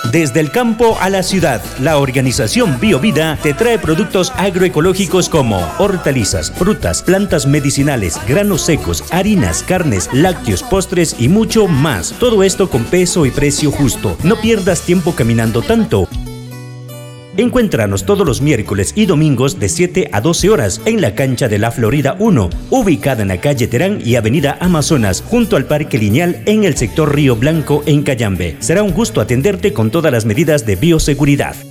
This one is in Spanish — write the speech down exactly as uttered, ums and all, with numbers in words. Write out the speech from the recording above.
Desde el campo a la ciudad, la organización BioVida te trae productos agroecológicos como hortalizas, frutas, plantas medicinales, granos secos, harinas, carnes, lácteos, postres y mucho más. Todo esto con peso y precio justo. No pierdas tiempo caminando tanto. Encuéntranos todos los miércoles y domingos de siete a doce horas en la cancha de la Florida uno, ubicada en la calle Terán y avenida Amazonas, junto al Parque Lineal en el sector Río Blanco en Cayambe. Será un gusto atenderte con todas las medidas de bioseguridad.